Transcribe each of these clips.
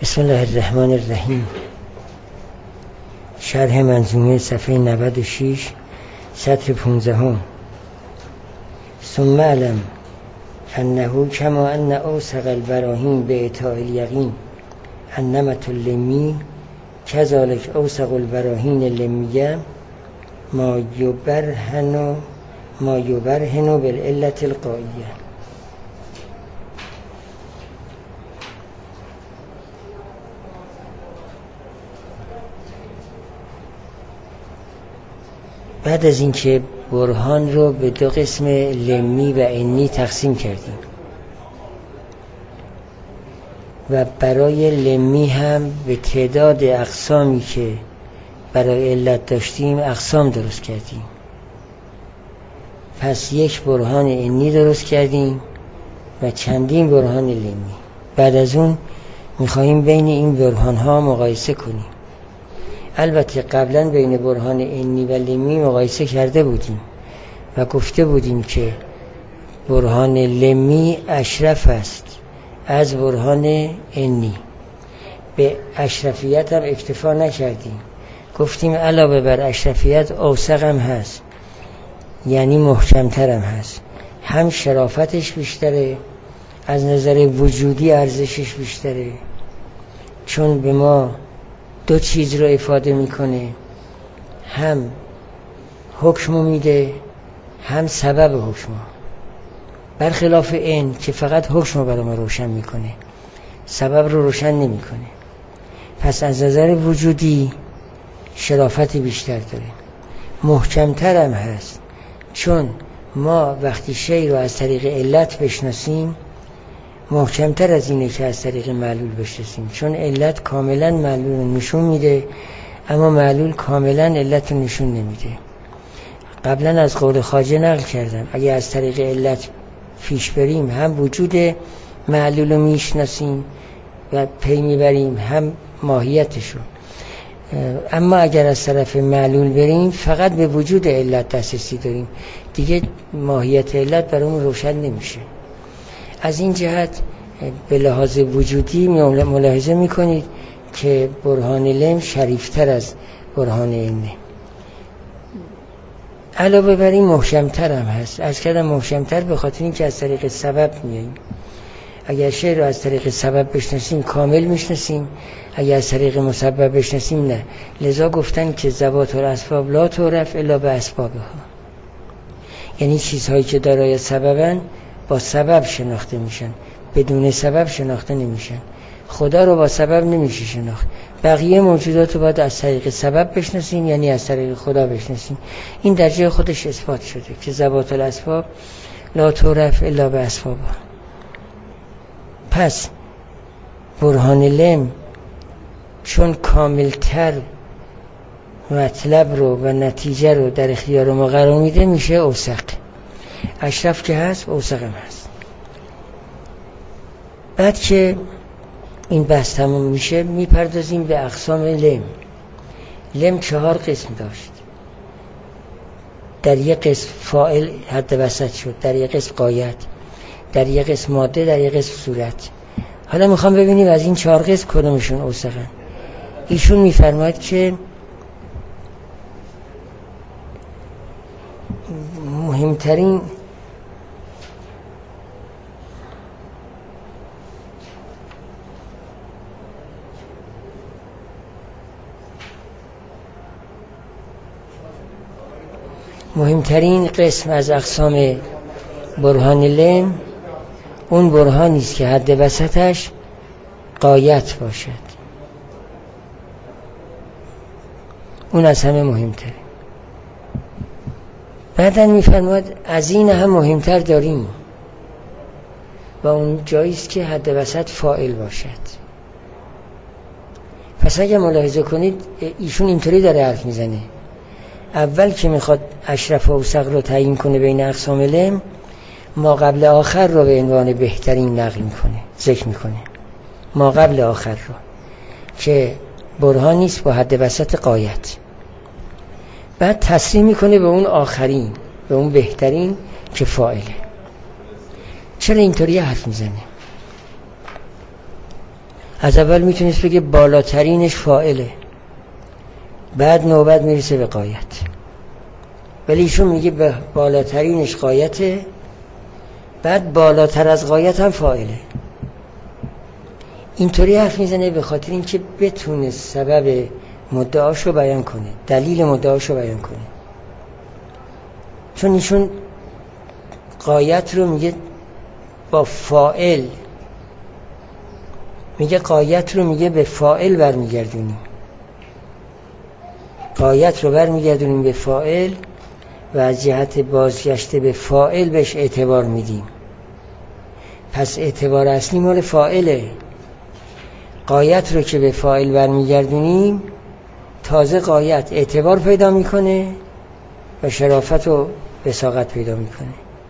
بسم الله الرحمن الرحیم. شرح منظومه صفحه 96 سطر 15. ثم علم انه کما ان اوثق البراهین به اطاع الیقین انمت اللمی کذالک اوثق البراهین اللمیه ما یبرهن بالعلت القائیه. بعد از اینکه برهان رو به دو قسم لمی و عنی تقسیم کردیم و برای لمی هم به تعداد اقسامی که برای علت داشتیم اقسام درست کردیم، پس یک برهان عنی درست کردیم و چندین برهان لمی. بعد از اون میخواییم بین این برهان ها مقایسه کنیم. البته قبلا بین برهان عنی و لمی مقایسه کرده بودیم و گفته بودیم که برهان لمی اشرف است از برهان عنی. به اشرفیت هم اکتفا نکردیم، گفتیم علاوه بر اشرفیت اوثق هم هست، یعنی محکمتر هم هست. هم شرافتش بیشتره، از نظر وجودی ارزشش بیشتره، چون به ما دو چیز رو افاده میکنه، هم حکمو میده هم سبب حکمو، برخلاف این که فقط حکمو برای ما روشن میکنه، سبب رو روشن نمیکنه. پس از نظر وجودی شرافت بیشتر داره، محکمتر هم هست، چون ما وقتی شی رو از طریق علت بشناسیم محکمتر از اینه که از طریق معلول بشناسیم، چون علت کاملا معلول رو نشون میده اما معلول کاملا علت رو نشون نمیده. قبلا از قول خواجه نقل کردم اگه از طریق علت پیش بریم هم وجود معلول رو میشناسیم و پی میبریم هم ماهیتشو، اما اگر از طرف معلول بریم فقط به وجود علت دسترسی داریم، دیگه ماهیت علت برامون روشن نمیشه. از این جهت به لحاظ وجودی ملاحظه میکنید که برهان لم شریفتر از برهان عنی. علاوه بر این محکمتر هم هست. از کردم محکمتر به خاطر این که از طریق سبب میاییم. اگر شی رو از طریق سبب بشناسیم کامل میشناسیم، اگر از طریق مسبب بشناسیم نه. لذا گفتن که ذوات الاسباب لا تعرف الا باسبابها، یعنی چیزهایی که دارای سببن با سبب شناخته میشن، بدون سبب شناخته نمیشن. خدا رو با سبب نمیشه شناخت، بقیه موجودات رو باید از طریق سبب بشناسیم، یعنی از طریق خدا بشناسیم. این در جای خودش اثبات شده که ذوات الاسباب لا تعرف الا باسبابها. پس برهان لم چون کاملتر مطلب رو و نتیجه رو در اختیار ما قرار میده میشه اوثق. اشرف که هست اوثق هم هست. بعد که این بحث تموم میشه میپردازیم به اقسام لم. لم 4 قسم داشت. در یک قسم فاعل حد وسط شد، در یک قسم غایت، در یک قسم ماده، در یک قسم صورت. حالا میخوام ببینیم از این 4 قسم کدومشون اوثقن. ایشون میفرماید که مهمترین قسم از اقسام برهان لم اون برهانی است که حد وسطش غایت باشد. اون از همه مهمتره. بعدن میفرماید از این هم مهمتر داریم و اون جایی است که حد وسط فاعل باشد. پس اگه ملاحظه کنید ایشون اینطوری داره حرف میزنه. اول که میخواد اشرف و اوثق رو تعیین کنه بین اقسام لم، ما قبل آخر رو به عنوان بهترین نقل میکنه، ذکر میکنه ما قبل آخر رو که برهان نیست با حد وسط غایت. بعد تصریح میکنه به اون آخرین، به اون بهترین که فاعله. چرا اینطوری حرف میزنه؟ از اول میتونست بگه بالاترینش فاعله، بعد نوبت میرسه به غایت، ولی ایشون میگه به بالاترینش غایته، بعد بالاتر از غایت هم فاعله. اینطوری حرف میزنه به خاطر اینکه بتونه سبب مدعاشو بیان کنه، دلیل مدعاشو بیان کنه. چون ایشون غایت رو میگه با فاعل، میگه غایت رو میگه به فاعل برمیگردونیم، غایت رو برمیگردونیم به فاعل و از جهت بازگشت به فاعل بهش اعتبار میدیم. پس اعتبار اصلی مال فاعله. غایت رو که به فاعل برمیگردونیم، تازه غایت اعتبار پیدا میکنه و شرافت و وساقت پیدا میکنه.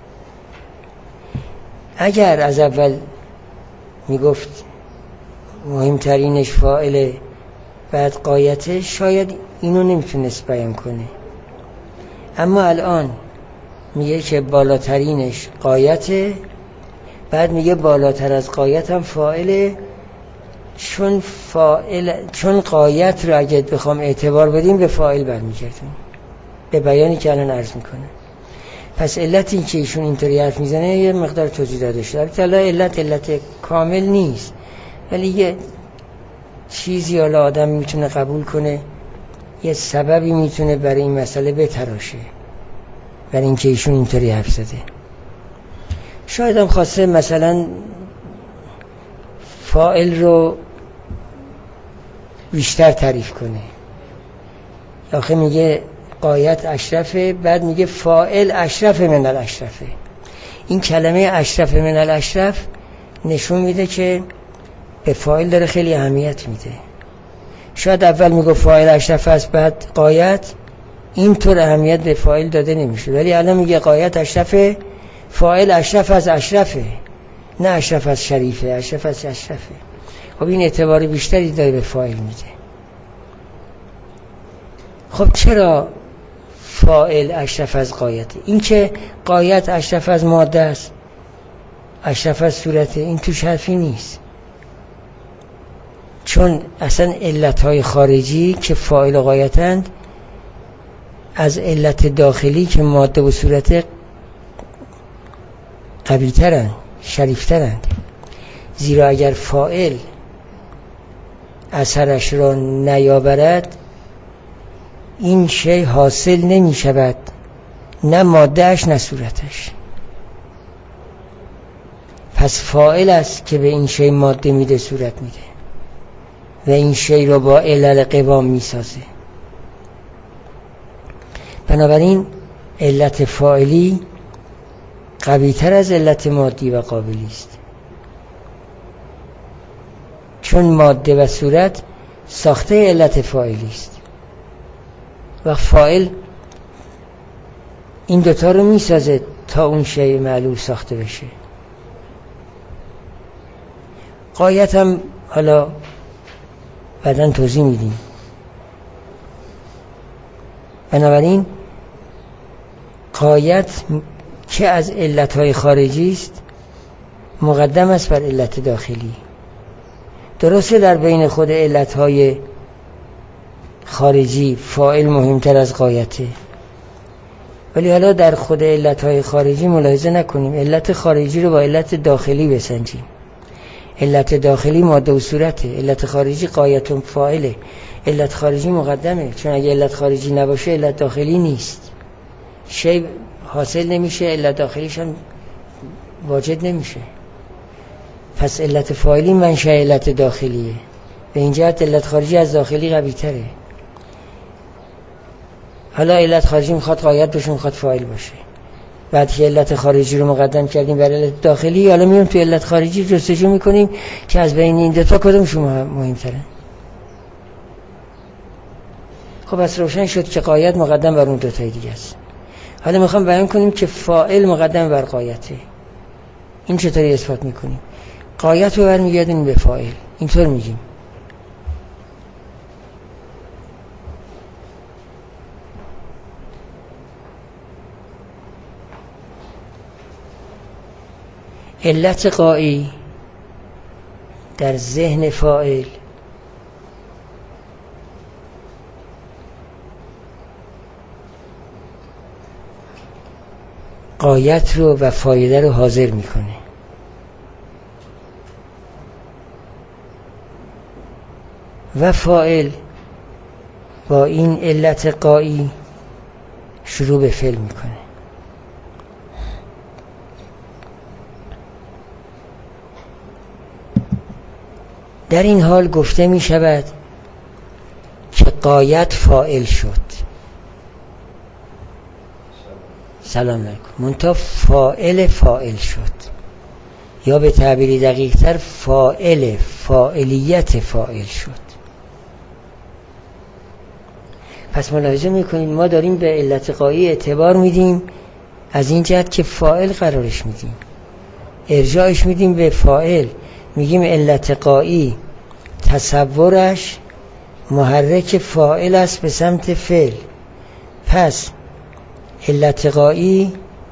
اگر از اول میگفت مهمترینش فاعله بعد غایتش، شاید اینو نمیتونست بیان کنه. اما الان میگه که بالاترینش غایته، بعد میگه بالاتر از غایت هم فاعله. چون غایت رو اگه بخوام اعتبار بدیم به فاعل برمیگردیم، به بیانی که الان عرض میکنه. پس علت این که ایشون اینطوری حرف میزنه یه مقدار توضیح داده شده. البته علت کامل نیست، ولی یه چیزی حالا آدم میتونه قبول کنه، یه سببی میتونه برای این مسئله بتراشه، برای اینکه ایشون اینطوری حرف زده. شاید هم خواسته مثلا فاعل رو بیشتر تعریف کنه. آخه میگه غایت اشرفه، بعد میگه فاعل اشرف من الاشرفه. این کلمه اشرف من الاشرف نشون میده که به فاعل داره خیلی اهمیت میده. شاید اول میگه فاعل اشرف است، بعد غایت، اینطور اهمیت به فاعل داده نمیشه، ولی الان میگه غایت اشرفه، فاعل اشرف از اشرفه، نه اشرف از شریفه، اشرف از اشرفه. خب این اعتبار بیشتری داره به فاعل میده. خب چرا فاعل اشرف از غایته؟ این که غایت اشرف از ماده است، اشرف از صورته، این توش حرفی نیست. چون اصلا علتهای خارجی که فاعل و غایتند از علت داخلی که ماده و صورته قوی‌ترند، شریفترند. زیرا اگر فاعل اثرش را نیاورد، این شی حاصل نمی شود، نه مادهش نه صورتش. پس فاعل است که به این شی ماده میده، صورت میده و این شی رو با علل قوام میسازه. بنابراین علت فاعلی قوی‌تر از علت مادی و قابلی است، چون ماده و صورت ساخته علت فاعلی است و فاعل این دوتا رو میسازه تا اون شی معلول ساخته بشه. غایت هم حالا بعداً توضیح میدیم. بنابراین غایت که از علتهای خارجی است مقدم است بر علت داخلی. درسته در بین خود علتهای خارجی فاعل مهمتر از غایته، ولی حالا در خود علتهای خارجی ملاحظه نکنیم، علت خارجی رو با علت داخلی بسنجیم. علت داخلی ماده و صورته، علت خارجی غایت و فاعله. علت خارجی مقدمه، چون اگه علت خارجی نباشه علت داخلی نیست، شی حاصل نمیشه، علت داخلیش هم واجد نمیشه. پس علت فاعلی منشأ علت داخلیه، به این جهت علت خارجی از داخلی قوی تره. حالا علت خارجی میخواد غایت باشه، میخواد فاعل باشه. بعد که علت خارجی رو مقدم کردیم بر علت داخلی، حالا میریم تو علت خارجی جستجو میکنیم که از بین این دو تا کدومشون مهمتره. خب پس روشن شد که غایت مقدم بر اون دو تای دیگه است. حالا میخوام بیان کنیم که فاعل مقدم بر غایته. این چطوری اثبات میکنیم؟ غایت رو برمیگردیم به فاعل، اینطور میگیم. علت غایی در ذهن فاعل غایت رو و فایده رو حاضر میکنه. و فاعل با این علت غایی شروع به فعل میکنه. در این حال گفته می شود که غایت فاعل شد. سلام علیکم. منتها فاعل شد، یا به تعبیری دقیق تر فاعلیت فاعل شد. پس ملاحظه میکنید ما داریم به علت غایی اعتبار میدیم از این جهت که فاعل قرارش میدیم، ارجاعش میدیم به فاعل، میگیم علت غایی تصورش محرک فاعل است به سمت فعل. پس علت غایی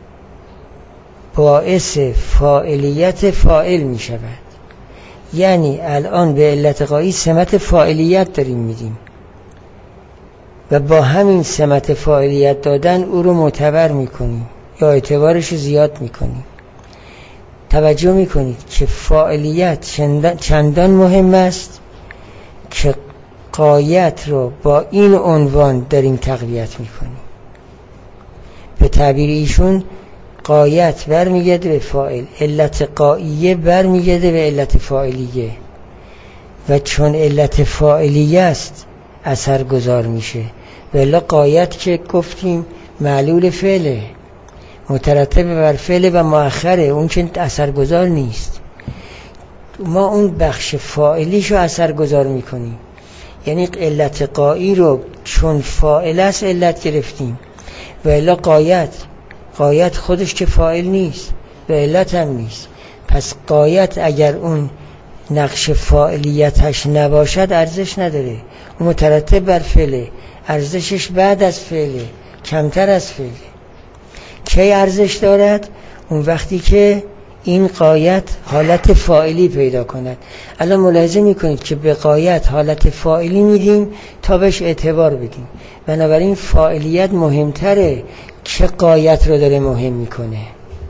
باعث فاعلیت فاعل می شود. یعنی الان به علت غایی سمت فاعلیت داریم میدیم و با همین سمت فاعلیت دادن او رو معتبر میکنیم یا اعتبارش زیاد میکنیم. توجه میکنید که فاعلیت چندان مهم است که غایت رو با این عنوان داریم تقویت میکنیم. به تعبیر ایشون غایت برمیگرده به فاعل، علت غاییه برمیگرده به علت فاعلیه و چون علت فاعلیه است اثر گذار میشه. ولی غایت که گفتیم معلول فعله، مترتب بر فعل و مؤخره، اون که اثرگذار نیست. ما اون بخش فاعلیشو اثرگذار میکنیم. یعنی علت غایی رو چون فاعل است علت گرفتیم و الا غایت خودش که فاعل نیست و علت هم نیست. پس غایت اگر اون نقش فاعلیتش نباشد ارزش نداره، اون مترتب بر فعله، ارزشش بعد از فعله، کمتر از فعله. کی ارزش دارد؟ اون وقتی که این غایت حالت فاعلی پیدا کند. الان ملاحظه میکنید که به غایت حالت فاعلی میدیم تا بهش اعتبار بدیم. بنابراین فاعلیت مهمتره که غایت رو داره مهم میکنه. اگر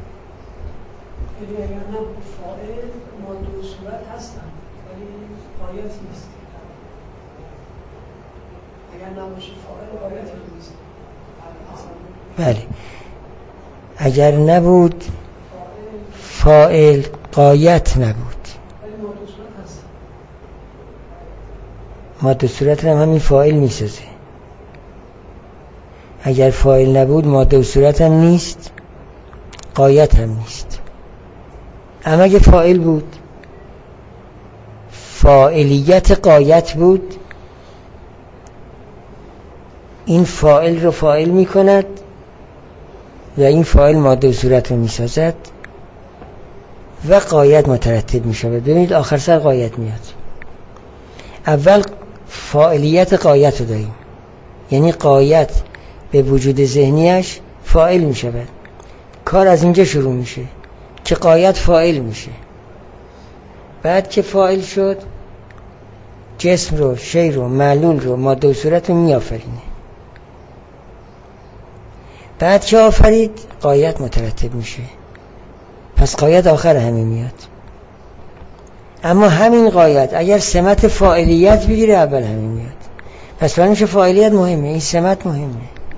نه فاعل ماده و صورت هستن ولی غایت نیست. اگر نباشه فاعل غایت نیست. بله، اگر نبود فاعل غایت نبود. ماده صورت هم همین فاعل میسازه. اگر فاعل نبود ماده و صورت هم نیست، غایت هم نیست. اما اگه فاعل بود، فاعلیت غایت بود، این فاعل رو فاعل میکند و این فاعل ماده و صورت رو میسازد و غایت مترتب میشه. ببینید آخر سر غایت میاد. اول فاعلیت غایت رو داریم، یعنی غایت به وجود ذهنیش فاعل میشود. کار از اینجا شروع میشه که غایت فاعل میشه. بعد که فاعل شد جسم رو، شی رو، معلول رو، ماده و صورت رو میآفرینه. بعد که آفرید غایت مترتب میشه. پس غایت آخر همه میاد. اما همین غایت اگر سمت فاعلیت بگیره اول همه میاد. پس برای میشه فاعلیت مهمه، این سمت مهمه.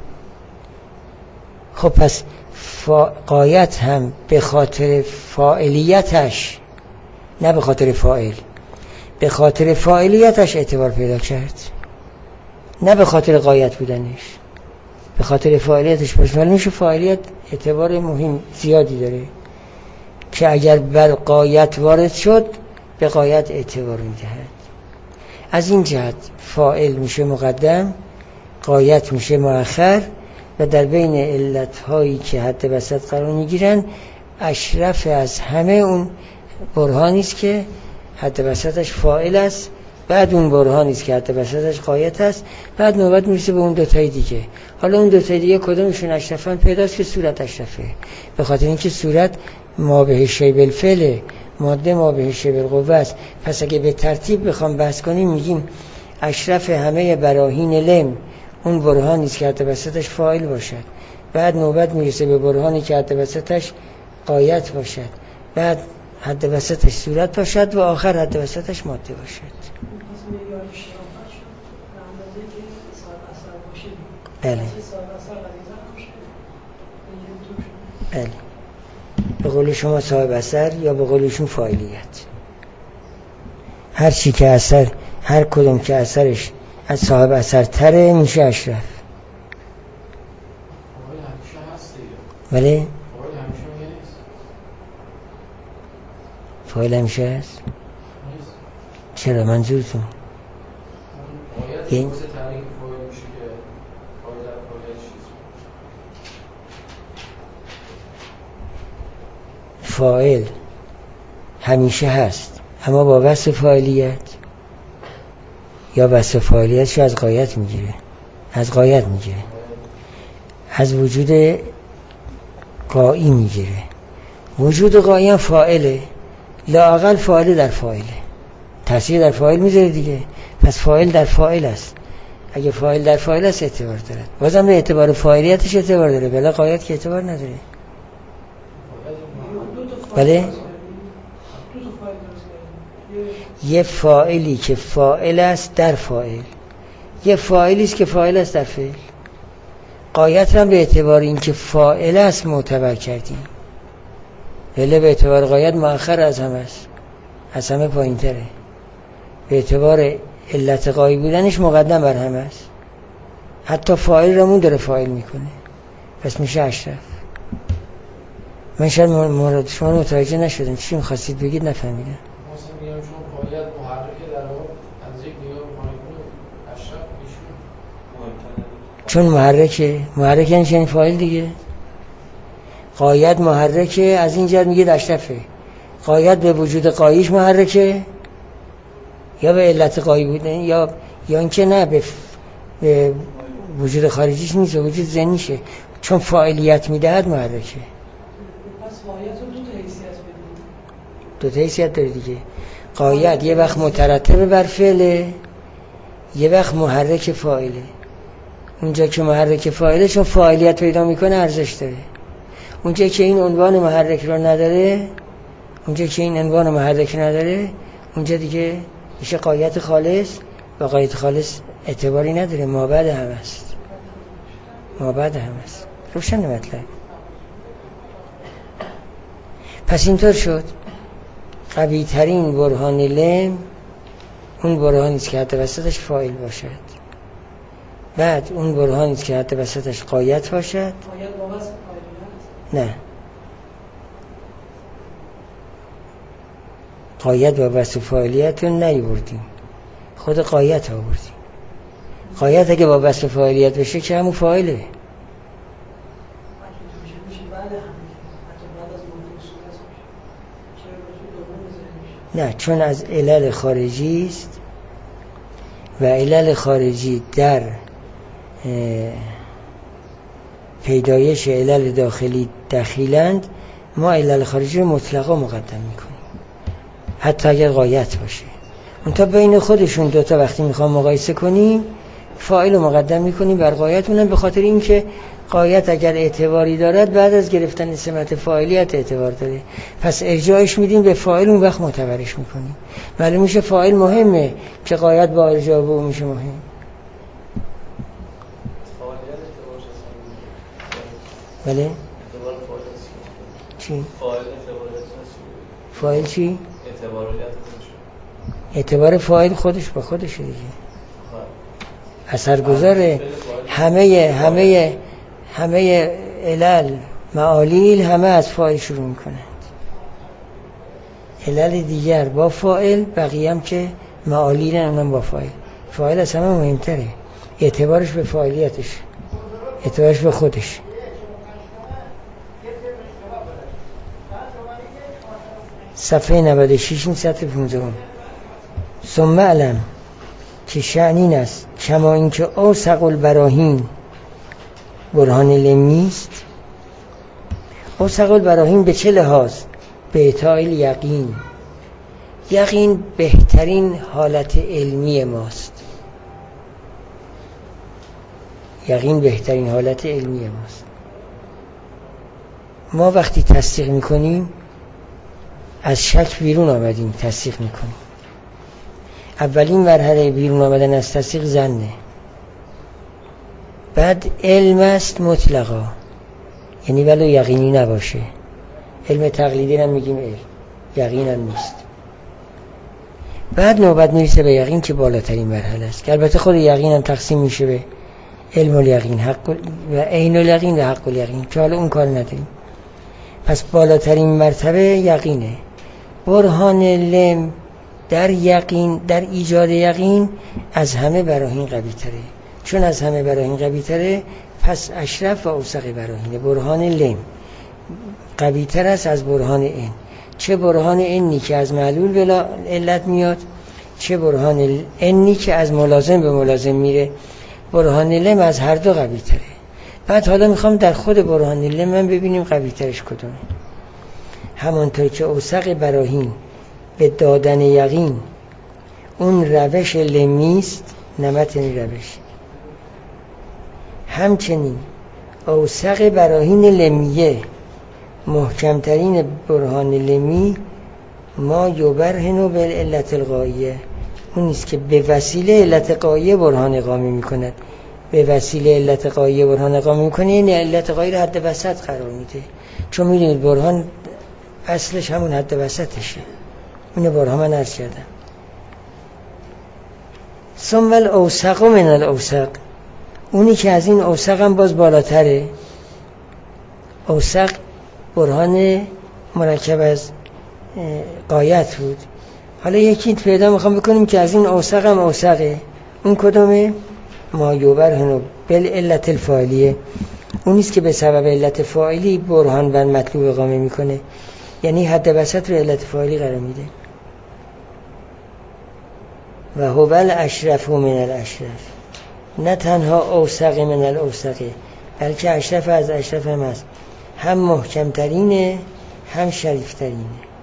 خب پس غایت هم به خاطر فاعلیتش، نه به خاطر فاعل، به خاطر فاعلیتش اعتبار پیدا کرد، نه به خاطر غایت بودنش، به خاطر فاعلیتش. پس برای میشه فاعلیت اعتبار مهم زیادی داره که اگر بر غایت وارد شد به غایت اعتبار میدهد. از این جهت فاعل میشه مقدم، غایت میشه مؤخر و در بین علتهایی که حد وسط قرار میگیرن اشرف از همه اون برهانی است که حد وسطش فاعل است، بعد اون برهانی است که حد وسطش غایت است، بعد نوبت میرسه به اون دوتای دیگه. حالا اون دوتای دیگه کدومشون اشرفن؟ پیداست که صورت اشرفه، به خاطر اینکه صورت ما به شی بالفعل، ماده ما بهش بالقوه است. پس اگه به ترتیب بخوام بحث کنیم میگیم اشرف همه براهین لم اون برهانی است که حد وسطش فاعل باشد، بعد نوبت میرسه به برهانی که حد وسطش غایت باشد، بعد حد وسطش صورت باشد و آخر حد وسطش ماده باشد. بله بله، به قول شما صاحب اثر یا به قولشون فاعلیت. هر چی که اثر، هر کدوم که اثرش از صاحب اثر تره میشه اشرف. بله فاعل همیشه هست. چرا منظورتون؟ این فاعل همیشه هست اما با وصف فاعلیت، یا وصف فاعلیتش از غایت میگیره، از غایت میگیره، از وجود غایی میگیره. وجود غایی هم فاعله، لااقل فاعل در فاعله، تاثیر در فاعل میذاره دیگه. پس فاعل در فاعل است. اگه فاعل در فاعل است اعتبار دارد، بازم به اعتبار فاعلیتش اعتبار داره، بلا غایت که اعتبار نداره. بله یه فاعلی که فاعل است در فاعل، یه فاعلی است که فاعل است در فعل. غایت را به اعتبار اینکه فاعل است معتبر کردیم، ولی به اعتبار غایت مؤخر از همه است، از همه پایین تره. به اعتبار علت غایی بودنش مقدم بر همه است. حتی فاعل رمون داره فاعل میکنه، پس میشه اشرف. من شاید مورد شما متوجه نشدم چی میخواستید بگید، نفهمیدم. مثلا میگم شما فاعلیت محرکه در واقع از یک نگاه مایکرو اشرف میشون، چون محرکه یعنی فاعل دیگه. غایت محرکه، از این جهت میگه اشرفه. غایت به وجود غاییش محرکه، یا به علت غایی بودن، یا اینکه نه به وجود خارجیش نیست، به وجود ذهنیشه، چون فاعلیت میدهد محرکه. پس غایت رو دو تا حیثیت بدید. دو تا حیثیت داره دیگه. غایت یه وقت مترتب بر فعله، یه وقت محرک فاعله. اونجا که محرک فاعله چون فاعلیت پیدا میکنه ارزش داره. اونجا که این عنوان محرک رو نداره، اونجا دیگه میشه غایت خالص، و غایت خالص اعتباری نداره، مابعد هم است. روشن مطلب. پس اینطور شد قوی ترین برهان لم اون برهانی است که حد وسطش فاعل باشد، بعد اون برهانی است که حد وسطش غایت باشد. غایت با وصف فاعلیت؟ نه، غایت با وصف فاعلیت رو نیاوردیم، خود غایت آوردیم. غایت اگه با وصف فاعلیت بشه که همون فاعله. نه، چون از علل خارجی است و علل خارجی در پیدایش علل داخلی دخیلند، ما علل خارجی رو مطلقا مقدم میکنیم حتی اگر غایت باشه. اونتا بین خودشون دوتا وقتی میخوام مقایسه کنیم فاعل رو مقدم میکنیم بر غایت، اونم به خاطر اینکه غایت اگر اعتباری دارد بعد از گرفتن سمت فاعلیت اعتبار داره، پس ارجاعش میدیم به فاعل، اون وقت معتبرش میکنیم. معلوم میشه فاعل مهمه که غایت با ارجاع به اون میشه مهم. بله؟ چی؟ فاعل چی؟ اعتبار فاعل خودش با خودشه دیگه، اثرگذاره. همه علل معالیل همه از فاعل شروع میکنند، علل دیگر با فاعل، بقیه هم که معالیل هم با فاعل. فاعل از همه مهمتره، اعتبارش به فاعلیتش، اعتبارش به خودش. صفحه 96 این سطر 15. ثم علم که شأن این است کما اینکه اوثق البراهین برهان لمی است. اوثق البراهین به چه لحاظ؟ به اعطاء الیقین، یقین بهترین حالت علمی ماست. یقین بهترین حالت علمی ماست. ما وقتی تصدیق میکنیم از شک بیرون آمدیم، تصدیق میکنیم. اولین مرحله بیرون آمدن از تصدیق ظنه، بعد علم است مطلقا، یعنی ولو یقینی نباشه. علم تقلیدی هم میگیم علم، یقین هم نیست. بعد نوبت میرسه به یقین که بالاترین مرحله است، که البته خود یقین هم تقسیم میشه به علم الیقین و عین الیقین و حق الیقین، که حالا اون کار نداریم. پس بالاترین مرتبه یقینه. برهان لم در یقین، در ایجاد یقین از همه براهین قوی تره. چون از همه براهین قوی تره، پس اشرف و اوثق براهینه. برهان لم قوی تر است از برهان این. چه برهان اینی که از معلول به علت میاد، چه برهان اینی که از ملازم به ملازم میره. برهان لم از هر دو قوی تره. بعد حالا میخوام در خود برهان لم من ببینیم قوی ترش کدومه. همانطور که اوثق براهین به دادن یقین اون روش لمیست، نمت این روش، همچنین اوثق براهین لمیه محکمترین برهان لمی ما یبرهنو بالعلت الغایه، اون نیست که به وسیله علت غایه برهان اقامه میکند. به وسیله علت غایه برهان اقامه میکنه، این علت غایه رو حد وسط قرار میده. چون میدونید برهان اصلش همون حد وسطشه. اینو بارها من عرض کردم. ثم الاوثق من الاوثق، اونی که از این اوثق هم باز بالاتره. اوثق برهان مرکب از غایت بود. حالا یکی پیدا میخوام بکنیم که از این اوثق هم اوثقه. اون کدومه؟ ما یبرهنو بالعلت الفاعلیه، اونیست که به سبب علت فاعلی برهان بر مطلوب اقامه میکنه، یعنی حد وسط رو علت فاعلی قرار میده. و هو الاشرف من الاشرف، نه تنها اوثق من الاوثقه، بلکه اشرف از اشرف هم است. هم محکمترینه هم شریفترینه.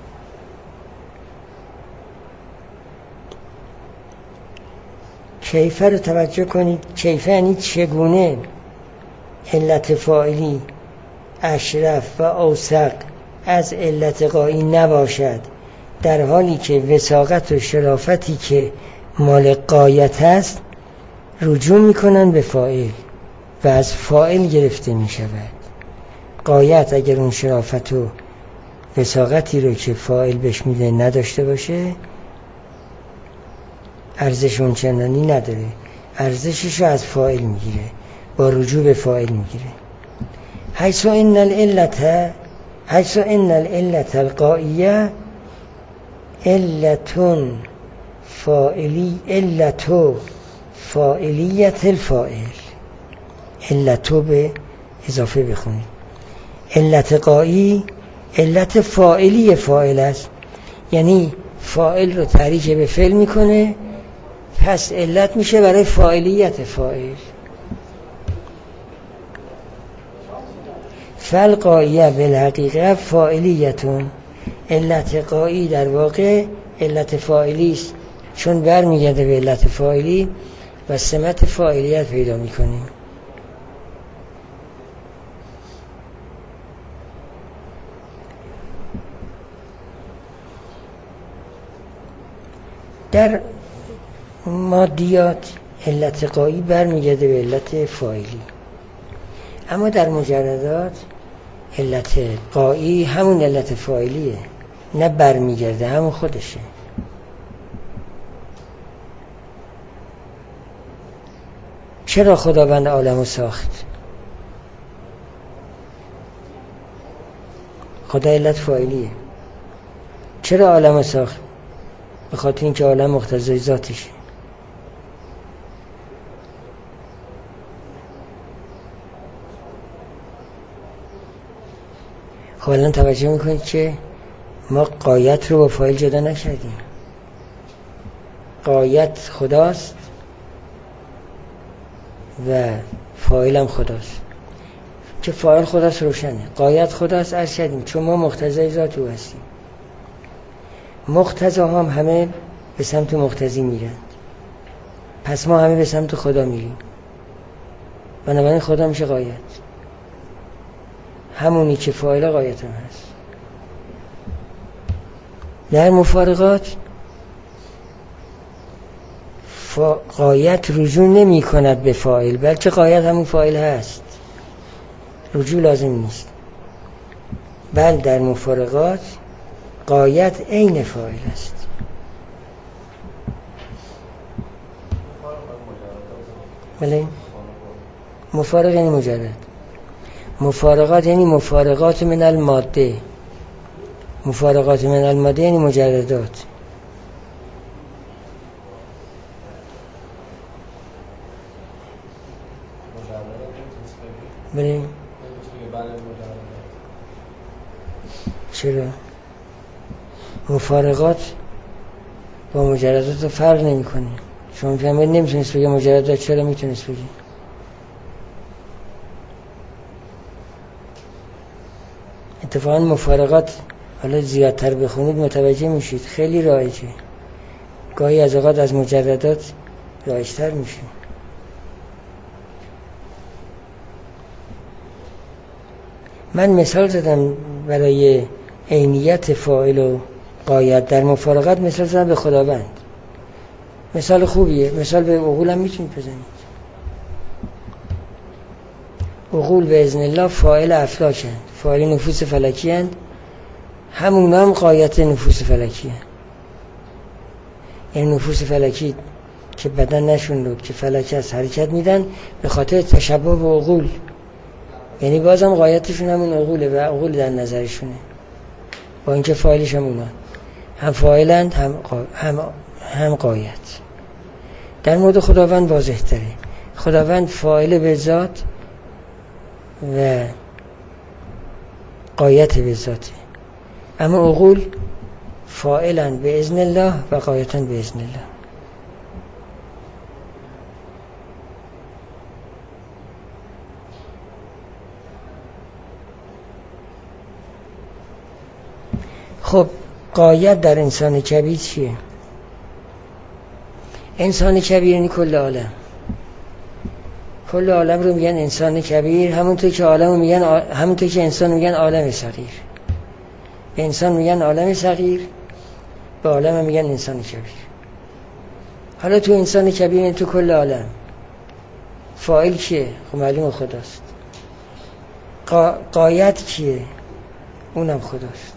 کیفه رو توجه کنید. کیفه یعنی چگونه علت فاعلی اشرف و اوثق از علت غایی نباشد، در حالی که وثاقت و شرافتی که مال غایت است رجوع میکنن به فاعل و از فاعل گرفته میشود. غایت اگر اون شرافت و وثاقتی رو که فاعل بهش میده نداشته باشه، ارزش اون چندانی نداره، ارزشش رو از فاعل میگیره، با رجوع به فاعل میگیره. حیث ان العلت الغائیه علتون فاعلیت الفاعل. علتو به اضافه بخونید. علت غایی علت فاعلی فاعل است، یعنی فاعل رو تحریک به فعل میکنه، پس علت میشه برای فاعلیت فاعل. فالغایه بالحقیقه فاعلیتون، علت غایی در واقع علت فاعلی است، چون برمیگرده به علت فاعلی و سمت فاعلیت پیدا میکنیم. در مادیات علت غایی برمیگرده به علت فاعلی، اما در مجردات علت غایی همون علت فاعلیه، نه برمیگرده، همون خودشه. چرا خداوند عالمو ساخت؟ خدا علت فاعلیه. چرا عالمو ساخت؟ به خاطر اینکه عالم مقتضای ذاتشه. خب الان توجه میکنید که ما غایت رو با فاعل جدا نکردیم. غایت خداست و فاعل هم خداست. که فاعل خداست روشنه، غایت خداست عرض کردیم، چون ما مقتضای ذات او هستیم. مقتضاها همه به سمت مقتضی میرند، پس ما همه به سمت خدا میریم، بنابراین خدا میشه غایت، همونی که فاعل غایت هم هست. در مفارقات غایت رجوع نمی کند به فاعل، بلکه غایت همون فاعل هست، رجوع لازم نیست. بل در مفارقات غایت عین فاعل است. بله، مفارق یعنی مجرد، مفارقات یعنی مفارقات من الماده، مفارقات من الماده یعنی مجردات. بله چرا؟ مفارقات با مجردات فرق نمی کنه. شما فهمید نمیتونست بگه مجردات، چرا میتونست بگه؟ اتفاقا مفارقات حالا زیادتر بخونید متوجه میشید خیلی رایجه، گاهی از اوقات از مجردات رایجتر میشه. من مثال زدم برای عینیت فاعل و غایت در مفارقات، مثال زدم به خداوند، مثال خوبیه. مثال به عقول هم میتونید بزنید. عقول به اذن الله فاعل افلاک هست، فاعل نفوس فلکی هست، همون هم غایت نفوس فلکی هست. یعنی نفوس فلکی که بدن نشون رو که فلک هست حرکت میدن به خاطر تشبه به عقول، یعنی بازم غایتشون همون عقوله و عقول در نظرشونه، با اینکه فاعلش هم اونا هم فاعلند هم غایت. در مورد خداوند واضح تره، خداوند فاعل به ذات و غایت به ذاته، اما عقول فاعلند به اذن الله و غایتند به اذن الله. خب غایت در انسان کبیر چیه؟ انسان کبیر یعنی کل عالم. کل عالم رو میگن انسان کبیر، همونطور که عالم میگن، همونطور که انسان میگن عالم صغیر. به انسان میگن عالم صغیر، به عالم میگن انسان کبیر. حالا تو انسان کبیر یعنی تو کل عالم فاعل کیه؟ خب معلوم خداست. غایت کیه؟ اونم خداست.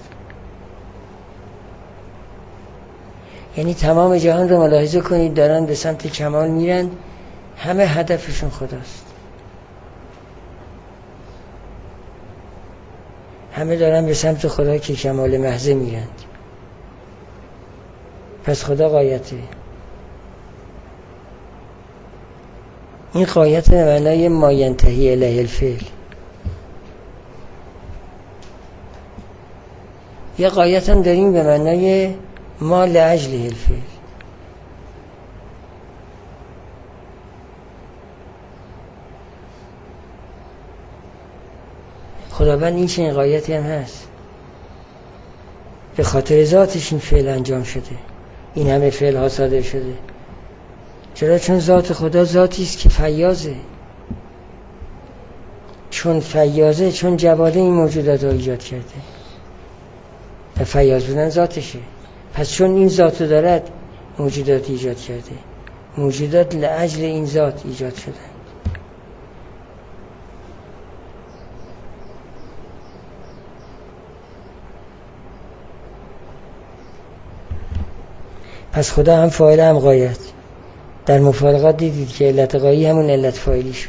یعنی تمام جهان رو ملاحظه کنید دارن به سمت کمال میرن، همه هدفشون خداست، همه دارن به سمت خدا که کمال محض میرند، پس خدا غایته. این غایت به معنای ما ینتهی الیه الفعل. یه غایت هم داریم به معنای ما لاجله الفعل. خداوند این چنین غایتی هم هست، به خاطر ذاتش این فعل انجام شده، این همه فعل ها صادر شده. چرا؟ چون ذات خدا ذاتی است که فیاضه، چون فیاضه، چون جواله این موجودات رو ایجاد کرده و فیاض بودن ذاتشه. پس چون این ذات دارد موجودات ایجاد کرده، موجودات لاجل این ذات ایجاد شده. پس خدا هم فاعل هم غایت. در مفارقات دیدید که علت غایی همون علت فاعلی شد.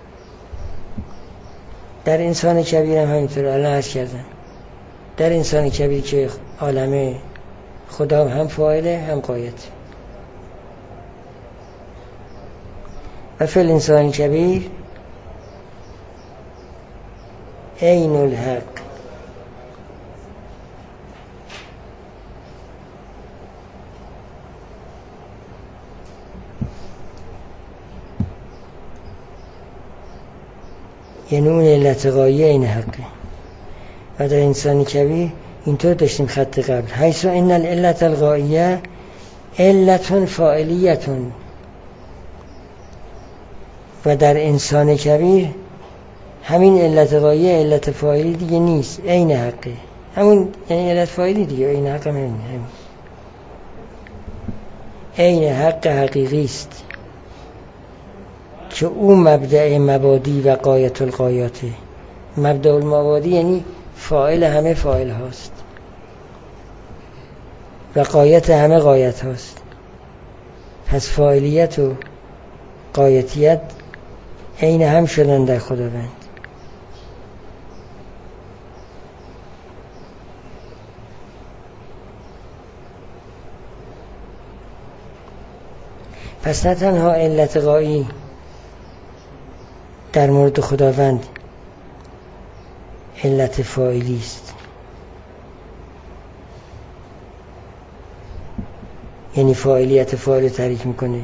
در انسان کبیر هم همینطور الان عرض کردم. در انسان کبیر که عالمه خدا هم فاعله هم غایت. و فی الانسان کبیر عین الحق. یعنی اون علت غایی این حقه. و در انسان کبیر اینطور داشتیم خط قبل. حیث ان العلت الغائیه علت فاعلیت، و در انسان کبیر همین علت غایه علت فاعلی دیگه نیست، عین حقه. همون یعنی علت فاعلی دیگه عین حق، همین عین حق حقیقی است که او مبدأ مبادی و غایت الغایاته. مبدأ المبادی یعنی فاعل همه فاعل هاست و غایت همه غایت هاست. پس فاعلیت و غایتیت عین هم شدن در خداوند. پس نه تنها علت غایی در مورد خداوند علت فاعلی است، یعنی فاعلیت فاعل تحریک میکنه،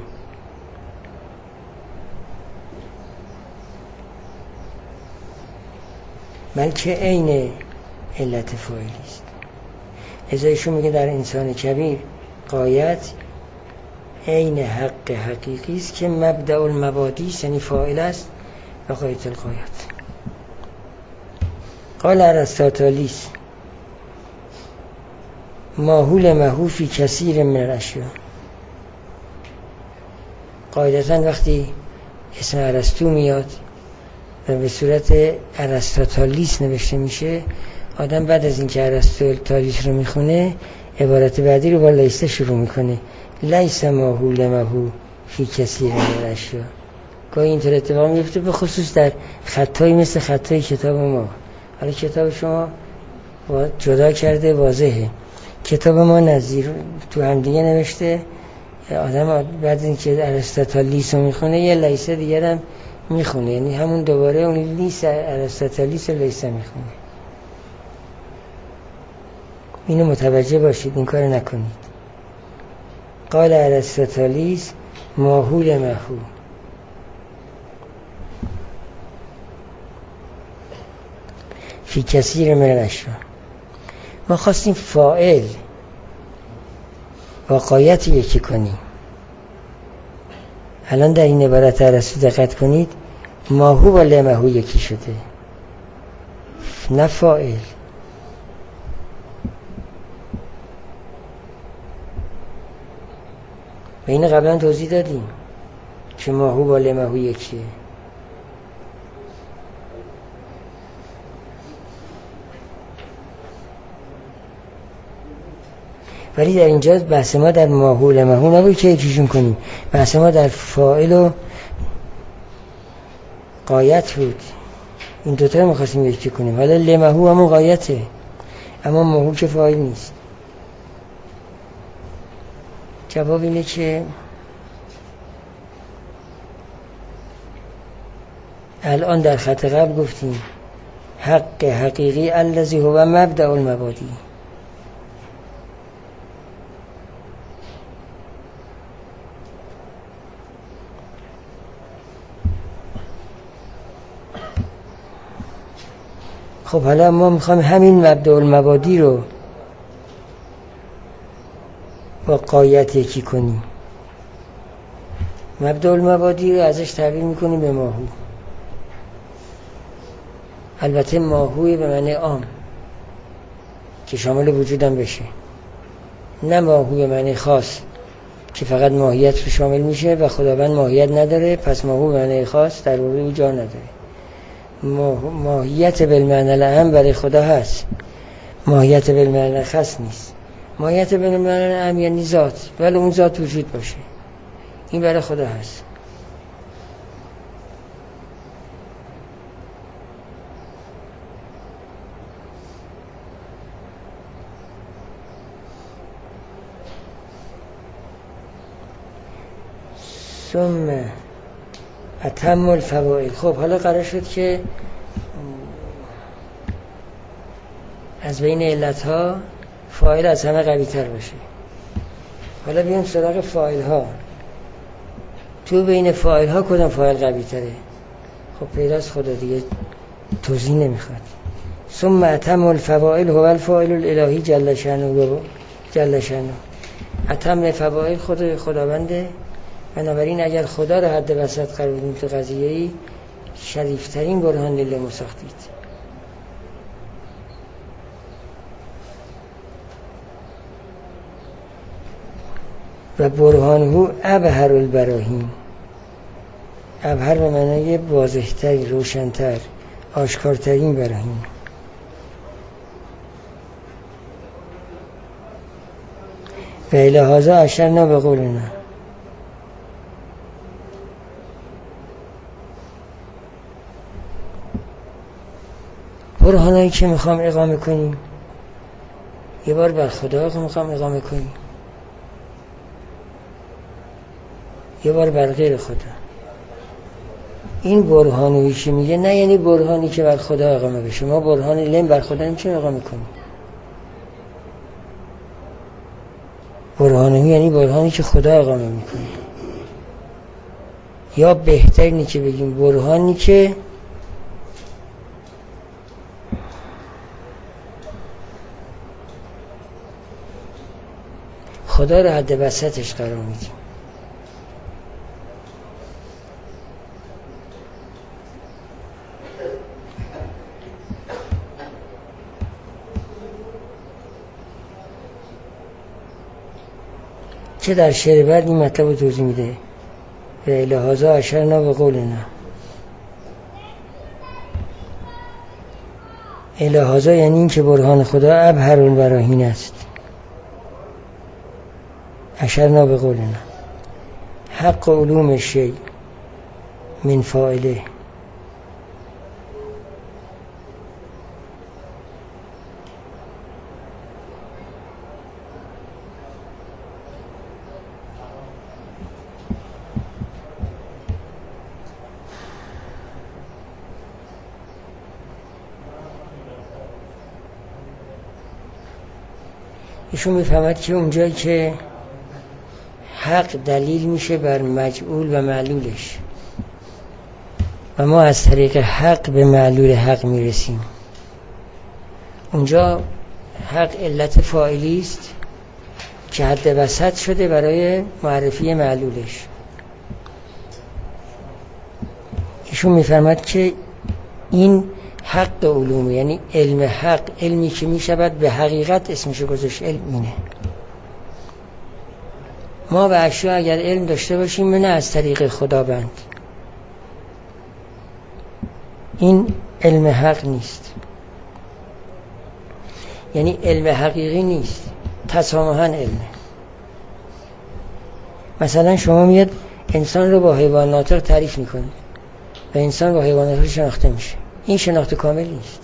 بلکه عین علت فاعلی است. ازایشون میگه در انسان کبیر غایت عین حق حقیقی است که مبدأ المبادی است، یعنی فاعل است و غایت الغایات. قال ارسطاطالیس ماحول محوفی کثیر من الاشیاء. قاعدتا وقتی اسم ارسطو میاد و به صورت ارسطاطالیس نوشته میشه، آدم بعد از اینکه ارسطاطالیس رو میخونه عبارت بعدی رو با لیسه شروع میکنه. لیس ماحول محو فی کثیر من الاشیاء. گاهی اینطور اتفاق میفته، به خصوص در خطایی مثل خطای کتاب ما. حالا کتاب شما جدا کرده واضحه، کتاب ما نظیر تو هم دیگه نوشته، آدم بعد اینکه ارسطاطالیس رو میخونه یه لیسه دیگر هم میخونه، یعنی همون دوباره اون لیسه ارسطاطالیس رو لیسه میخونه. اینو متوجه باشید، این کار نکنید. قال ارسطاطالیس ماحول محو. فی کثیر من الاشیاء. ما خواستیم فاعل و غایت یکی کنیم. الان در این عبارت ارسطو دقت کنید، ماهو و لمهو یکی شده، نه فاعل. و این قبلا توضیح دادیم که ماهو با لمهو یکیه. ولی در اینجا بحث ما در ماهو لمهو نبود که یکیشون کنیم، بحث ما در فاعل و غایت بود. این دوتا رو می‌خواستیم یکی کنیم. حالا لمهو همون غایته، اما ماهو که فاعل نیست. جواب اینه که الان در خط قبل گفتیم حق حقیقی الذی هو مبدأ المبادی. خب حالا ما میخوایم همین مبدأ المبادی رو با غایت یکی کنیم. مبدأ المبادی رو ازش تعبیر میکنیم به ماهو. البته ماهوی به معنی عام که شامل وجودم بشه، نه ماهوی به معنی خاص که فقط ماهیت رو شامل میشه و خداوند ماهیت نداره، پس ماهو به معنی خاص در واقع او جا نداره. ماهیت بالمعنی العام برای خدا هست، ماهیت بالمعنی خاص نیست. ماهیت بالمعنی العام یعنی ذات، ولی اون ذات وجود باشه، این برای خدا هست. ثم اتم الفوائد. خب حالا قرار شد که از بین علتها فاعل از همه قوی تر باشه. حالا بیام سراغ فاعل ها. تو بین فاعل ها کدام فاعل قوی تره؟ خب پیداست خدا دیگه توضیح نمیخواد. ثم اتم الفوائل هو الفاعل الالهی جل شانه. اتم فوائل خود خداونده. بنابراین اگر خدا را حد وسط قرار بدیم تو قضیه‌ای، شریفترین برهان لله ساختید. و برهانه ابهر البراهین. ابهر به معنای واضح‌تر، روشن‌تر، آشکارترین براهین. و لهذا اشرنا به قولنا. برهانایی که میخوام اقامه کنیم، یه بار بر خدا میخوام اقامه کنیم، یه بار بر غیر خدا. این برهانویی که میگه نه یعنی برهانی که بر خدا اقامه بشه. ما برهان لم بر خدا نمیتونیم اقامه کنیم. برهانوی یعنی برهانی که خدا اقامه میکنه. یا بهترینی که بگیم برهانی که خدا رو حد وسطش قرار میدیم. که در شعر بعد این مطلب رو توضیح میده. و لهذا اشرنا به قولنا. لهذا یعنی این که برهان خدا ابهر البراهین است. اشرنا به قولنا. حق علوم شیء من فاعله. ایشون میفهمد که اونجایی که حق دلیل میشه بر مجعول و معلولش و ما از طریق حق به معلول حق میرسیم، اونجا حق علت فاعلی است که حد وسط شده برای معرفی معلولش. ایشون میفهمد که این حق علوم، یعنی علم حق، علمی که میشود به حقیقت اسمشو گذاشت علم اینه. ما به اشیا اگر علم داشته باشیم نه از طریق خداوند، این علم حق نیست، یعنی علم حقیقی نیست، تسامحاً علمه. مثلا شما میاد انسان رو با حیوانات رو تعریف میکنه و انسان با حیوانات رو شناخته میشه، این شناخت کامل نیست،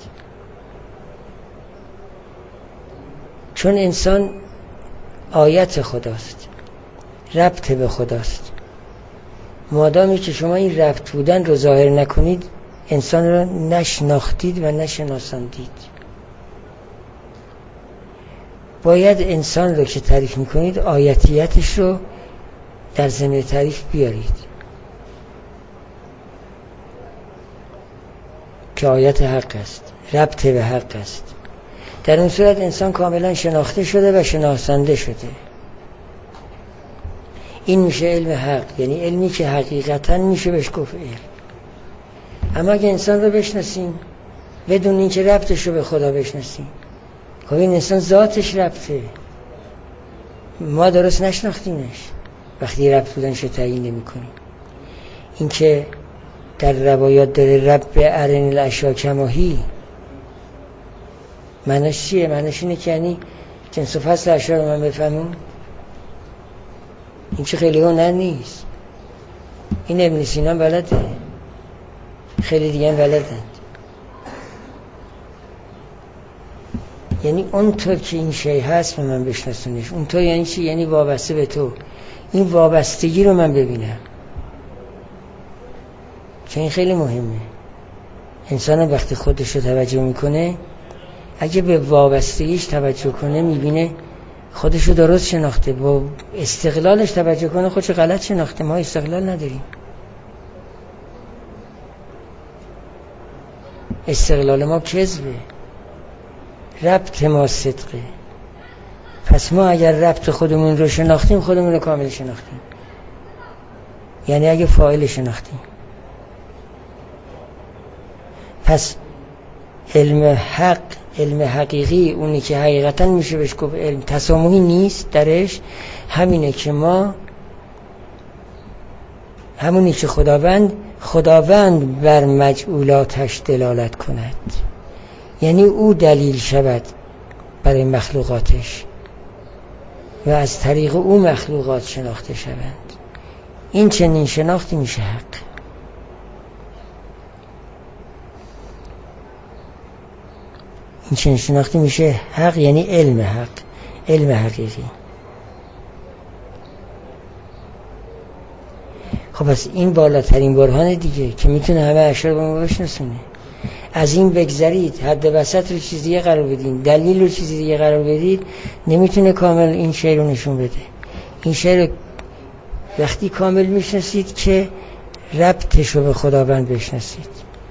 چون انسان آیت خداست، ربط به خداست. مادامی که شما این ربط بودن رو ظاهر نکنید، انسان رو نشناختید و نشناساندید. باید انسان رو که تعریف میکنید آیتیتش رو در ضمن تعریف بیارید که آیت حق است، ربط به حق است. در اون صورت انسان کاملا شناخته شده و شناسانده شده. این میشه علم حق، یعنی علمی که حقیقتا میشه بهش گفت علم. اما اگه انسان رو بشناسیم بدون این که ربطش رو به خدا بشناسیم، خب این انسان ذاتش ربطه، ما درست نشناختیمش. وقتی ربط بودنش رو تعیین نمی کنیم. این که در روایات داره رب ارن الاشیا کماهی، معنیش چیه؟ معنیش اینه که یعنی جنس و فصل اشیا رو من بفهمم، این چه خیلی هنر نیست. این ابن سینا بلده، خیلی دیگه هم بلدند. یعنی اون تو که این شی هست به من بشناسونش. اون تو یعنی چی؟ یعنی وابسته به تو. این وابستگی رو من ببینم، که این خیلی مهمه. انسان وقتی خودش رو توجه میکنه، اگه به وابستگیش توجه کنه میبینه خودش رو درست شناخته. با استقلالش توجه کنه خودش غلط شناخته. ما استقلال نداریم. استقلال ما کذبه. ربط ما صدقه. پس ما اگر ربط خودمون رو شناختیم خودمون رو کامل شناختیم، یعنی اگه فاعل شناختیم. پس علم حق، علم حقیقی، اونی که حقیقتا میشه بهش گفت علم، تسامحی نیست درش. همینه که ما، همونی که خداوند بر مجعولاتش دلالت کند، یعنی او دلیل شود برای مخلوقاتش و از طریق او مخلوقات شناخته شوند. این چنین شناختی میشه حق. این چنین شناختی میشه حق، یعنی علم حق، علم حقیقی. خب پس این بالاترین برهان دیگه که میتونه همه اشیاء رو به ما بشناسونه. از این بگذرید، حد وسط رو چیز دیگه قرار بدین، دلیل رو چیز دیگه قرار بدید، نمیتونه کامل این شی رو نشون بده. این شی رو وقتی کامل میشناسید که ربطش رو به خداوند بشناسید،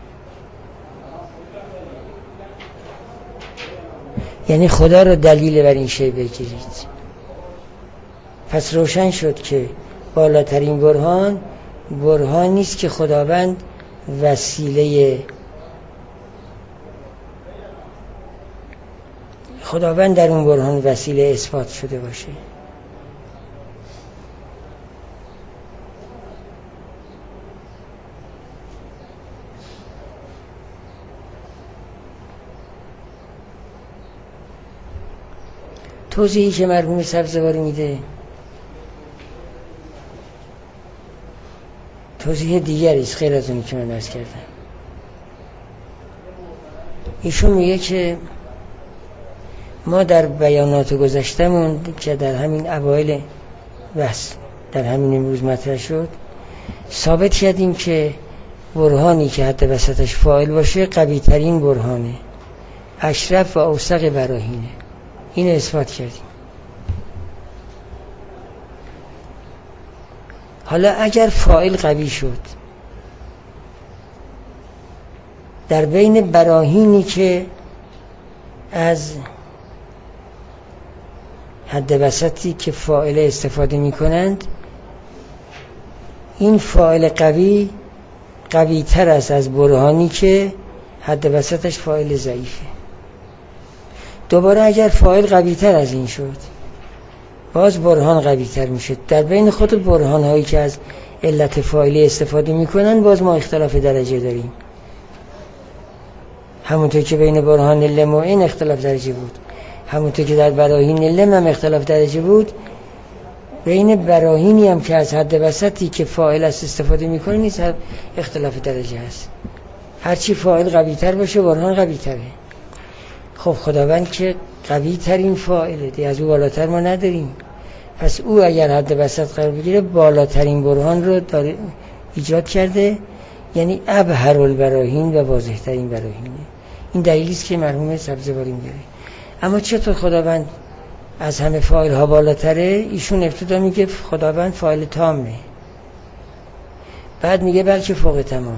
یعنی خدا رو دلیل بر این شی بگیرید. پس روشن شد که بالاترین برهان نیست که خداوند وسیله، خداوند در اون برهان وسیله اثبات شده باشه. توضیحی که مرحوم سبزواری میده توضیح دیگری است غیر از اونی که من عرض کردم. ایشون میگه که ما در بیانات گذشتمون که در همین اوایل بحث در همین امروز مطرح شد، ثابت کردیم که برهانی که حد وسطش فاعل باشه قوی ترین برهانه، اشرف و اوثق براهینه. اینو اثبات کردیم. حالا اگر فاعل قوی شد، در بین براهینی که از حد وسطی که فاعل استفاده می کنند، این فاعل قوی تر است از برهانی که حد وسطش فاعل ضعیفه. دوباره اگر فاعل قوی تر از این شد، باز برهان قوی تر میشه. در بین خود برهان هایی که از علت فاعلی استفاده میکنن باز ما اختلاف درجه داریم. همونطور که بین برهان لم و این اختلاف درجه بود، همونطور که در براهین لم هم اختلاف درجه بود، بین براهینی هم که از حد وسطی که فاعل است استفاده میکنه نیست اختلاف درجه هست. هرچی فاعل قوی تر باشه برهان قوی تره. خب خداوند که قوی ترین فاعله دیگه، از او بالاتر ما نداریم. پس او اگر حد وسط قرار بگیره بالاترین برهان رو ایجاد کرده، یعنی ابهر البراهین و واضح ترین براهینه. این دلیلی است که مرحوم سبزواری میگه. اما چطور خداوند از همه فاعل ها بالاتره؟ ایشون ابتدا میگه خداوند فاعل تامه، بعد میگه بلکه فوق تمامه.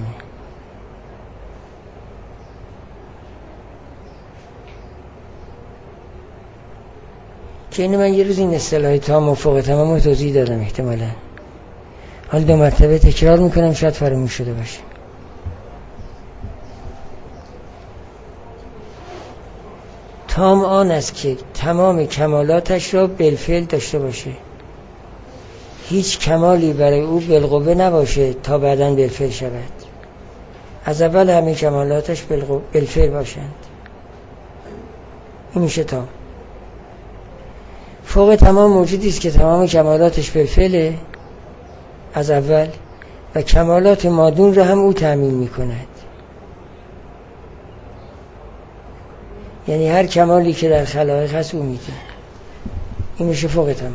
که اینو من یه روز این اصطلاح تام و فوق تمام رو توضیح دادم احتمالاً. حالا 2 مرتبه تکرار میکنم، شاید فراموش شده باشه. تام آن است که تمام کمالاتش را بالفعل داشته باشه، هیچ کمالی برای او بالقوه نباشه تا بعداً بالفعل شود. از اول همه کمالاتش بالفعل باشند. این میشه تام. فوق تمام موجودی است که تمام کمالاتش بالفعله از اول و کمالات مادون را هم او تأمین میکند. یعنی هر کمالی که در خلایق هست او میده. این میشه فوق تمام.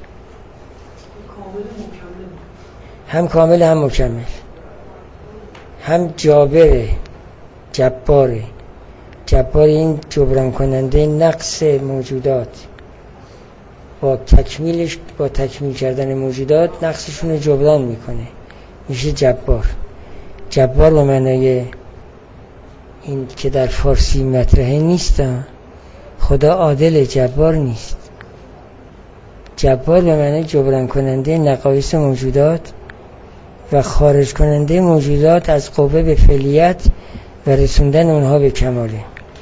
هم کامل هم مکمل، هم جابره، جباره. جبار این جبران کننده نقص موجودات، با تکمیل کردن موجودات نقصشون رو جبران میکنه، میشه جبار. جبار به معنای این که در فارسی مطرحه نیست، خدا عادل، جبار نیست. جبار به معنی جبران کننده نقایص موجودات و خارج کننده موجودات از قوه به فعلیت و رسوندن اونها به کماله.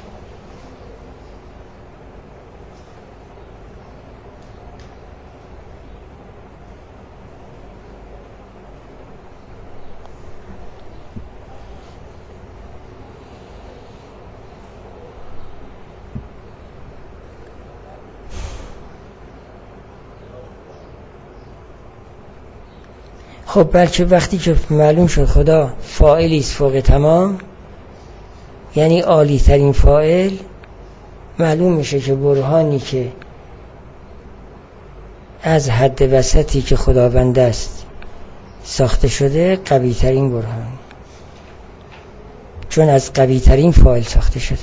خب بلکه وقتی که معلوم شد خدا فاعلی است فوق تمام، یعنی عالی ترین فاعل، معلوم میشه که برهانی که از حد وسطی که خداوند است ساخته شده قوی ترین برهان، چون از قوی ترین فاعل ساخته شده.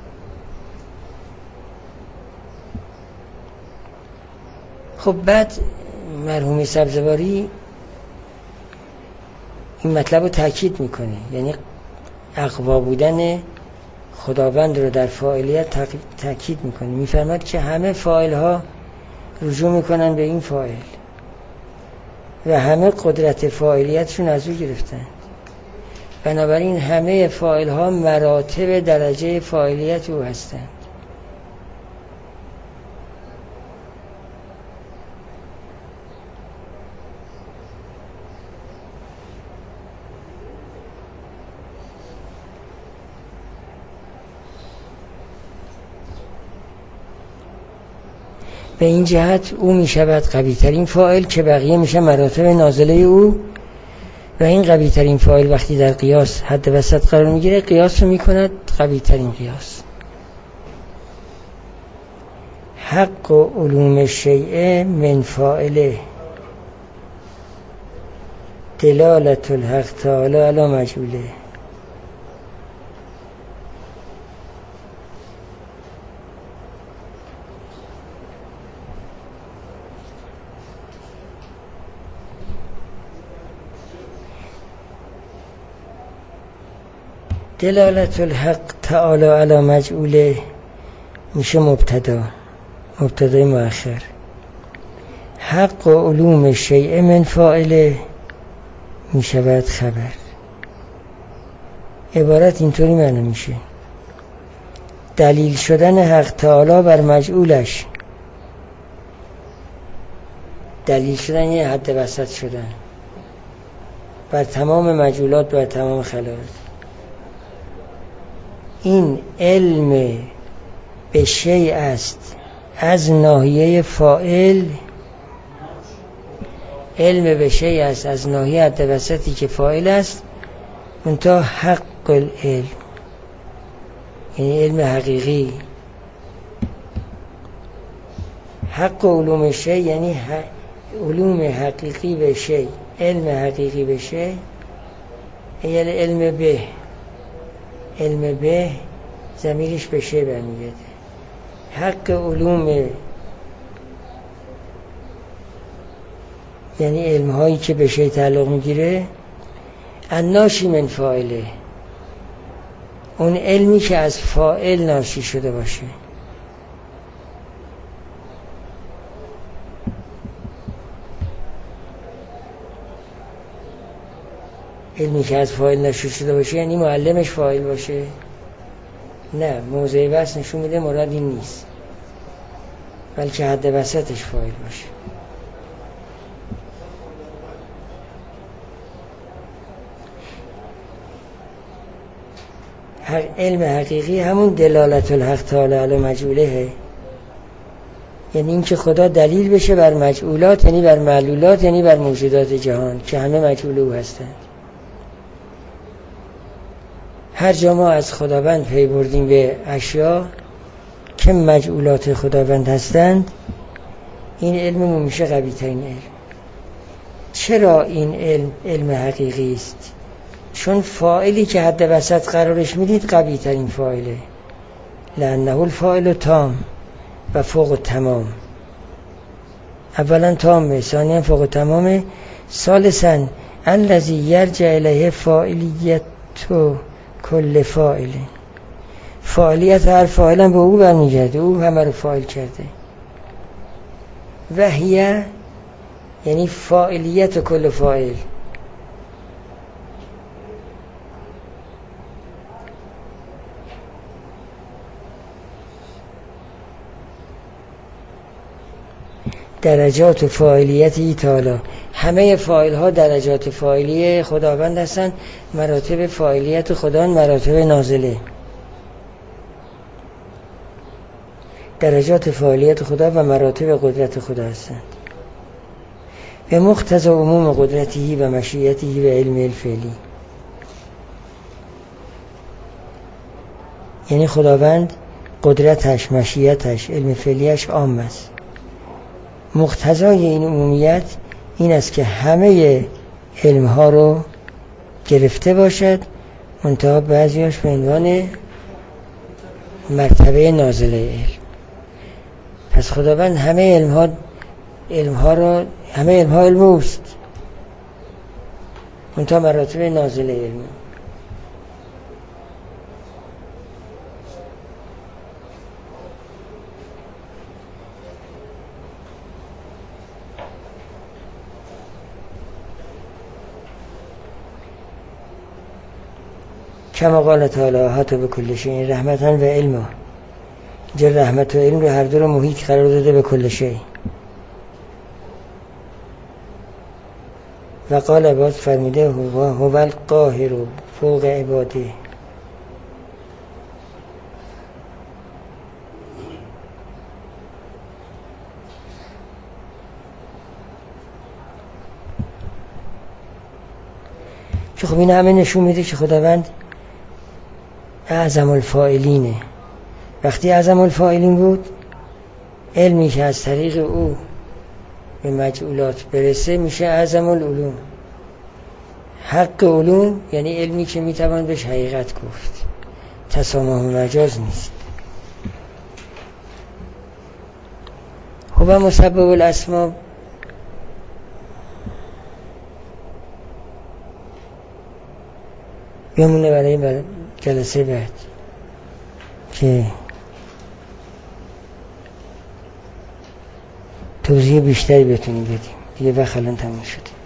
خب بعد مرحوم سبزواری این مطلب رو تأکید میکنه، یعنی اقوا بودن خداوند رو در فاعلیت تأکید میکنه. میفرماد که همه فاعل ها رجوع میکنن به این فاعل و همه قدرت فاعلیتشون از او گرفتن، بنابراین همه فاعل ها مراتب درجه فاعلیت او هستند. به این جهت او می شود قوی ترین فاعل که بقیه میشه مراتب نازله او، و این قوی ترین فاعل وقتی در قیاس حد وسط قرار میگیره قیاس رو میکند قوی ترین قیاس. حق و علوم الشیء من فاعله دلالت الحق تعالی علی مجهوله. دلالت الحق تعالی علی مجعوله میشه مبتدای مؤخر. حق و علوم شیء من فاعله میشود خبر. عبارت اینطوری معنی میشه: دلیل شدن حق تعالی بر مجعولش. دلیل شدن یه حد وسط شدن بر تمام مجعولات، بر تمام خلایق. این علم به شیء است از ناحیه فاعل، علم به شیء است از ناحیه حد وسطی که فاعل است، منتها حق العلم یعنی علم حقیقی. حق علوم شیء یعنی علوم حقیقی به شیء، علم حقیقی به شیء، یعنی علم به. علم به ضمیرش به شیء برمیگرده. حق علوم یعنی علم هایی که به شیء تعلق میگیره. الناشی من فاعله، اون علمی که از فاعل ناشی شده باشه. علمی که از فاعل ناشی شده باشه یعنی معلمش فاعل باشه؟ نه، موضع بس نشون میده مراد این نیست، بلکه حد وسطش فاعل باشه. علم حقیقی همون دلالت الحق تعالی علی مجعوله، یعنی این که خدا دلیل بشه بر مجعولات، یعنی بر معلولات، یعنی بر موجودات جهان که همه مجعول او هستند. هر جا ما از خداوند پی بردیم به اشیا که مجعولات خداوند هستند، این علممون میشه قوی ترین علم. چرا این علم حقیقی است؟ چون فاعلی که حد وسط قرارش میدید قوی ترین فاعله. لأنه الفاعل تام و فوق تمام. اولا تامه، ثانیا فوق تمامه، ثالثا الذی یرجع الیه فاعلیت کل فاعل. فاعلیت هر فاعل هم به او برمیگرده، او همه رو فاعل کرده. وحیه یعنی فاعلیت کل فاعل. درجات فاعلیتی تعالی، همه فاعل ها درجات فاعلی خداوند هستند. مراتب فاعلیت خدا مراتب نازله. درجات فاعلیت خدا و مراتب قدرت خدا هستند. به مقتضی عموم قدرتی و مشیتی و علم الفعلی، یعنی خداوند قدرتش، مشیتش، علم فعلیش عام است. مقتضای این عمومیت این است که همه علمها رو گرفته باشد، منتها بعضیاش به عنوان مرتبه نازله علم. پس خداوند همه علمها علم اوست، منتها مراتب نازله علم. کما قال تعالی احاط بکل شیء رحمتا و علما، اینجا رحمت و علم رو هر دو رو محیط قرار داده به کل شیء. و قال باز فرموده هو القاهر فوق عباده. که خب این همه نشون میده که خداوند اعظم الفاعلینه. وقتی اعظم الفاعلین بود، علمی که از طریق او به مجعولات برسه میشه اعظم العلوم. حق علوم یعنی علمی که میتوان بهش حقیقت گفت، تسامح و مجاز نیست. هو مسبب الاسماء، بیامونه برای جلسه بعد که توضیح بیشتری بتونیم بدیم. دیگه وقت الان تموم شد.